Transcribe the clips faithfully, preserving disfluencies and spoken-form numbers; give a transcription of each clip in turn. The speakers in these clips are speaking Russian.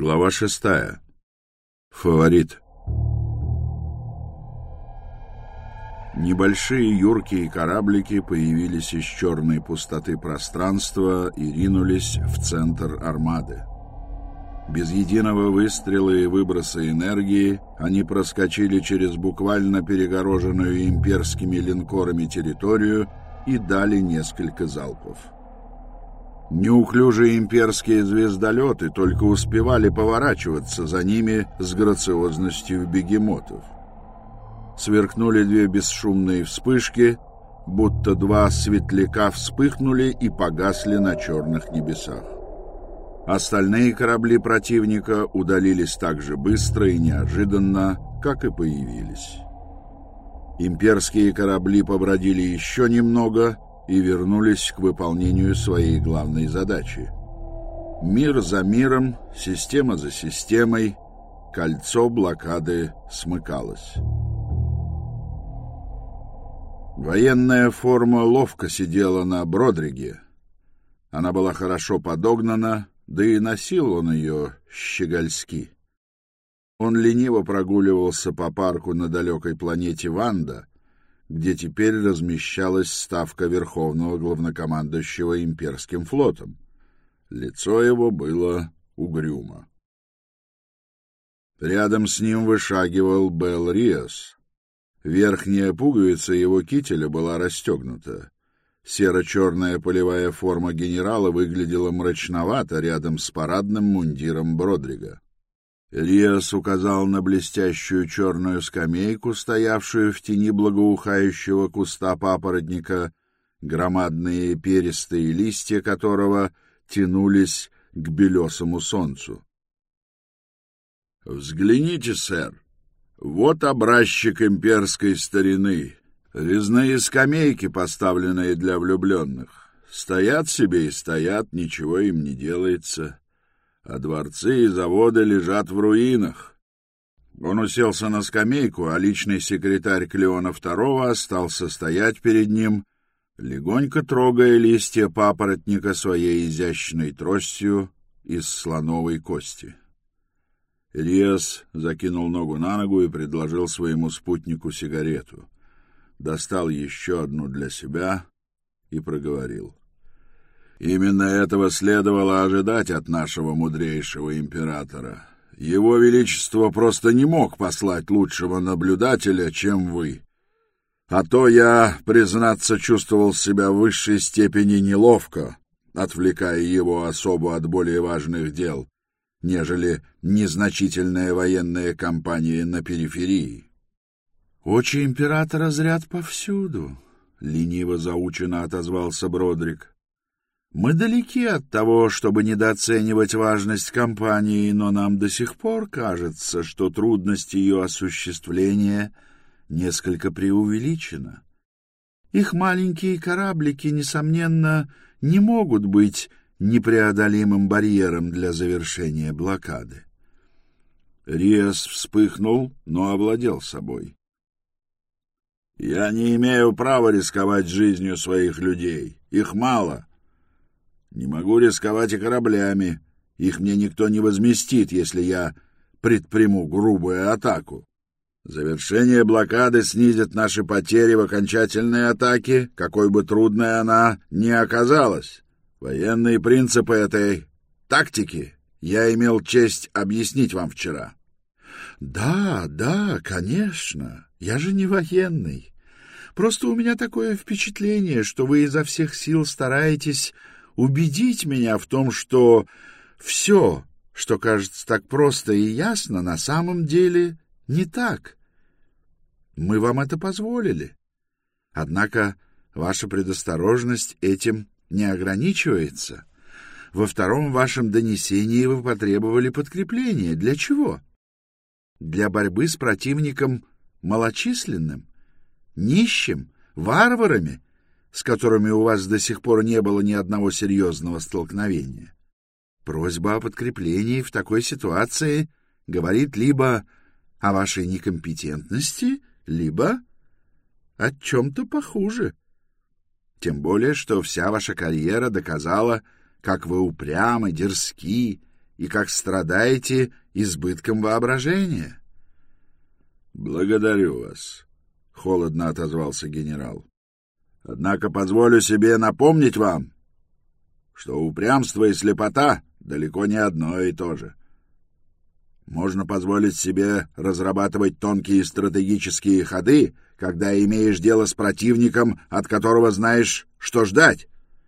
Глава шестая. Фаворит. Небольшие юркие кораблики появились из черной пустоты пространства и ринулись в центр армады. Без единого выстрела и выброса энергии они проскочили через буквально перегороженную имперскими линкорами территорию и дали несколько залпов. Неуклюжие имперские звездолеты только успевали поворачиваться за ними с грациозностью бегемотов. Сверкнули две бесшумные вспышки, будто два светляка вспыхнули и погасли на черных небесах. Остальные корабли противника удалились так же быстро и неожиданно, как и появились. Имперские корабли побродили еще немного и вернулись к выполнению своей главной задачи. Мир за миром, система за системой, кольцо блокады смыкалось. Военная форма ловко сидела на Бродриге. Она была хорошо подогнана, да и носил он ее щегольски. Он лениво прогуливался по парку на далекой планете Ванда, где теперь размещалась ставка Верховного Главнокомандующего имперским флотом. Лицо его было угрюмо. Рядом с ним вышагивал Бел Риас. Верхняя пуговица его кителя была расстегнута. Серо-черная полевая форма генерала выглядела мрачновато рядом с парадным мундиром Бродрига. Риас указал на блестящую черную скамейку, стоявшую в тени благоухающего куста папоротника, громадные перистые листья которого тянулись к белесому солнцу. — Взгляните, сэр, вот образчик имперской старины. Резные скамейки, поставленные для влюбленных. Стоят себе и стоят, ничего им не делается. А дворцы и заводы лежат в руинах. Он уселся на скамейку, а личный секретарь Клеона второго остался стоять перед ним, легонько трогая листья папоротника своей изящной тростью из слоновой кости. Риас закинул ногу на ногу и предложил своему спутнику сигарету. Достал еще одну для себя и проговорил. Именно этого следовало ожидать от нашего мудрейшего императора. Его Величество просто не мог послать лучшего наблюдателя, чем вы. А то я, признаться, чувствовал себя в высшей степени неловко, отвлекая его особу от более важных дел, нежели незначительная военная кампания на периферии. «Очи императора зрят повсюду», — лениво заучено отозвался Бродриг. «Мы далеки от того, чтобы недооценивать важность кампании, но нам до сих пор кажется, что трудность ее осуществления несколько преувеличена. Их маленькие кораблики, несомненно, не могут быть непреодолимым барьером для завершения блокады». Риас вспыхнул, но овладел собой. «Я не имею права рисковать жизнью своих людей. Их мало. Не могу рисковать и кораблями. Их мне никто не возместит, если я предприму грубую атаку. Завершение блокады снизит наши потери в окончательной атаке, какой бы трудной она ни оказалась. Военные принципы этой тактики я имел честь объяснить вам вчера». «Да, да, конечно. Я же не военный. Просто у меня такое впечатление, что вы изо всех сил стараетесь убедить меня в том, что все, что кажется так просто и ясно, на самом деле не так. Мы вам это позволили. Однако ваша предосторожность этим не ограничивается. Во втором вашем донесении вы потребовали подкрепления. Для чего? Для борьбы с противником малочисленным, нищим, варварами, с которыми у вас до сих пор не было ни одного серьезного столкновения. Просьба о подкреплении в такой ситуации говорит либо о вашей некомпетентности, либо о чем-то похуже. Тем более, что вся ваша карьера доказала, как вы упрямы, дерзки и как страдаете избытком воображения. — Благодарю вас, — холодно отозвался генерал. — Однако позволю себе напомнить вам, что упрямство и слепота далеко не одно и то же. Можно позволить себе разрабатывать тонкие стратегические ходы, когда имеешь дело с противником, от которого знаешь, что ждать.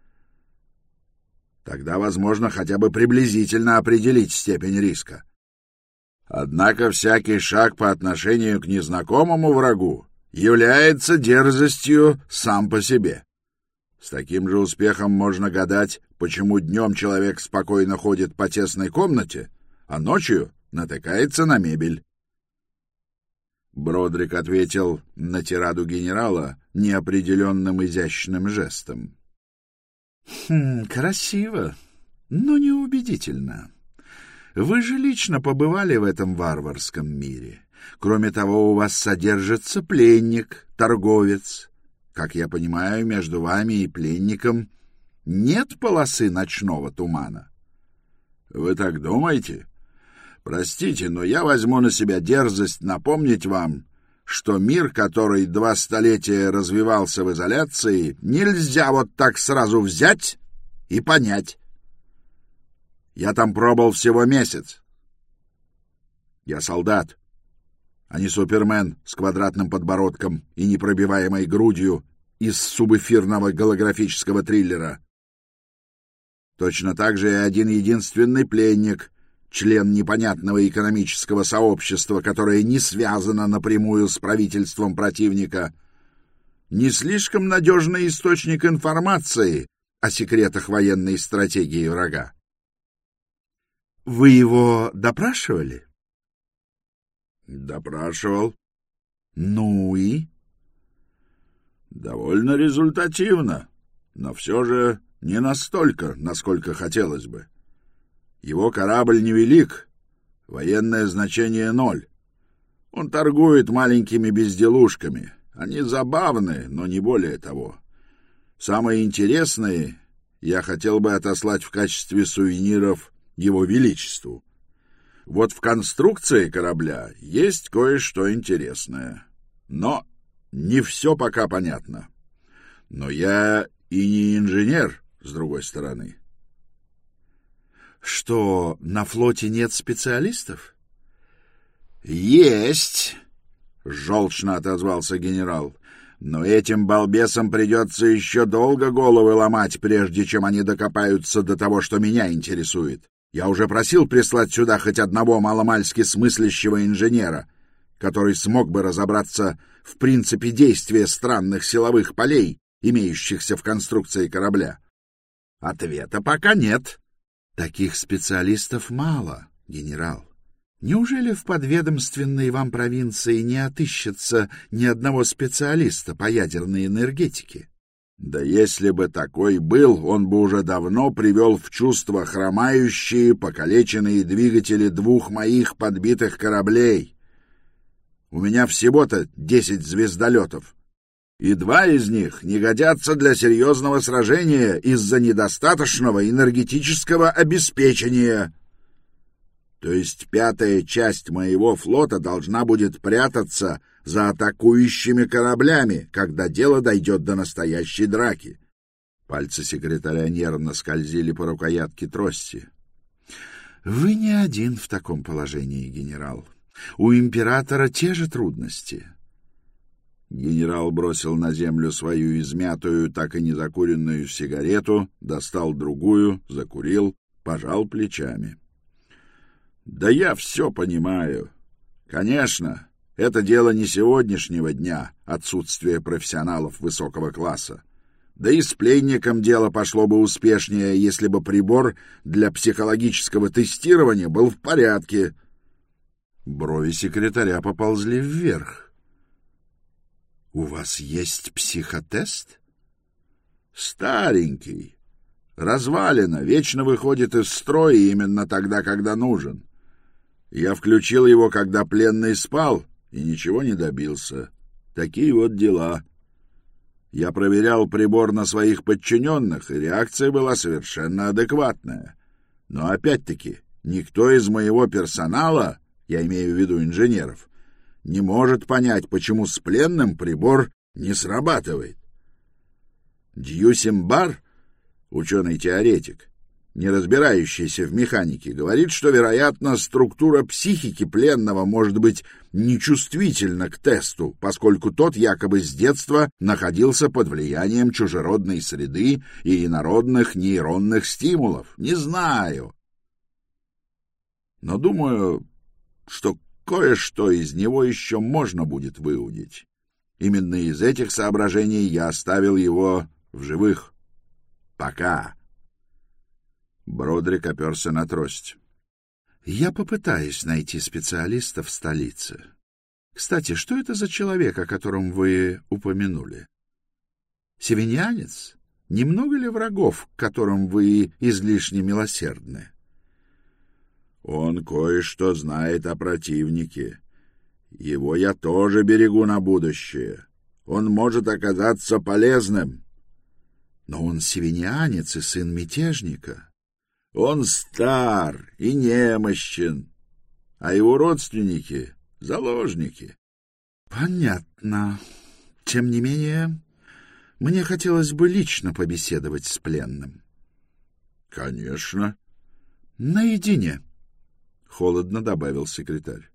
Тогда возможно хотя бы приблизительно определить степень риска. Однако всякий шаг по отношению к незнакомому врагу является дерзостью сам по себе. С таким же успехом можно гадать, почему днем человек спокойно ходит по тесной комнате, а ночью натыкается на мебель. Бродрик ответил на тираду генерала неопределенным изящным жестом. «Хм, красиво, но неубедительно. Вы же лично побывали в этом варварском мире. Кроме того, у вас содержится пленник, торговец. Как я понимаю, между вами и пленником нет полосы ночного тумана». «Вы так думаете? Простите, но я возьму на себя дерзость напомнить вам, что мир, который два столетия развивался в изоляции, нельзя вот так сразу взять и понять. Я там пробыл всего месяц. Я солдат, а не супермен с квадратным подбородком и непробиваемой грудью из субэфирного голографического триллера. Точно так же и один единственный пленник, член непонятного экономического сообщества, которое не связано напрямую с правительством противника, не слишком надежный источник информации о секретах военной стратегии врага. Вы его допрашивали? Допрашивал. Ну и? Довольно результативно, но все же не настолько, насколько хотелось бы. Его корабль невелик, военное значение ноль. Он торгует маленькими безделушками. Они забавны, но не более того. Самые интересные я хотел бы отослать в качестве сувениров Его Величеству. Вот в конструкции корабля есть кое-что интересное. Но не все пока понятно. Но я и не инженер, с другой стороны. Что, на флоте нет специалистов? Есть, желчно отозвался генерал. Но этим балбесам придется еще долго головы ломать, прежде чем они докопаются до того, что меня интересует. Я уже просил прислать сюда хоть одного маломальски смыслящего инженера, который смог бы разобраться в принципе действия странных силовых полей, имеющихся в конструкции корабля. Ответа пока нет. Таких специалистов мало, генерал. Неужели в подведомственной вам провинции не отыщется ни одного специалиста по ядерной энергетике? Да если бы такой был, он бы уже давно привел в чувство хромающие, покалеченные двигатели двух моих подбитых кораблей. У меня всего-то десять звездолетов, и два из них не годятся для серьезного сражения из-за недостаточного энергетического обеспечения. То есть пятая часть моего флота должна будет прятаться за атакующими кораблями, когда дело дойдет до настоящей драки. Пальцы секретаря нервно скользили по рукоятке трости. — Вы не один в таком положении, генерал. У императора те же трудности. Генерал бросил на землю свою измятую, так и не закуренную сигарету, достал другую, закурил, пожал плечами. — Да я все понимаю. Конечно, это дело не сегодняшнего дня, отсутствие профессионалов высокого класса. Да и с пленником дело пошло бы успешнее, если бы прибор для психологического тестирования был в порядке. Брови секретаря поползли вверх. — У вас есть психотест? — Старенький. Развалина, вечно выходит из строя именно тогда, когда нужен. Я включил его, когда пленный спал, и ничего не добился. Такие вот дела. Я проверял прибор на своих подчиненных, и реакция была совершенно адекватная. Но опять-таки Никто из моего персонала, я имею в виду инженеров, не может понять, почему с пленным прибор не срабатывает. Дьюсимбар, ученый-теоретик, не разбирающийся в механике, говорит, что, вероятно, структура психики пленного может быть нечувствительна к тесту, поскольку тот якобы с детства находился под влиянием чужеродной среды и инородных нейронных стимулов. Не знаю. Но думаю, что кое-что из него еще можно будет выудить. Именно из этих соображений я оставил его в живых. Пока. Бродрик оперся на трость. Я попытаюсь найти специалиста в столице. Кстати, что это за человек, о котором вы упомянули? Севиньянец? Немного ли врагов, к которым вы излишне милосердны? Он кое-что знает о противнике. Его я тоже берегу на будущее. Он может оказаться полезным. Но он севиньянец и сын мятежника. Он стар и немощен, а его родственники — заложники. Понятно. Тем не менее, мне хотелось бы лично побеседовать с пленным. Конечно. Наедине, — холодно добавил секретарь.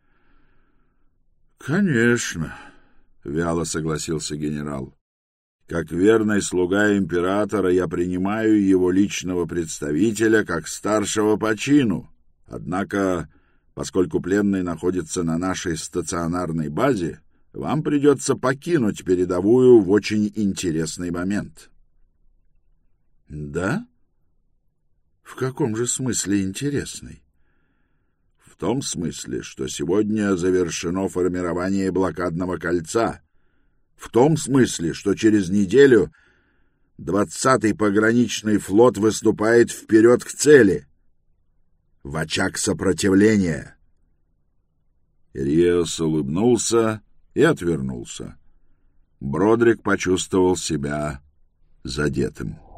Конечно, — вяло согласился генерал. Как верный слуга императора я принимаю его личного представителя как старшего по чину. Однако, поскольку пленный находится на нашей стационарной базе, вам придется покинуть передовую в очень интересный момент. — Да? В каком же смысле интересный? — В том смысле, что сегодня завершено формирование блокадного кольца. В том смысле, что через неделю двадцатый пограничный флот выступает вперед к цели, в очаг сопротивления. Риос улыбнулся и отвернулся. Бродрик почувствовал себя задетым.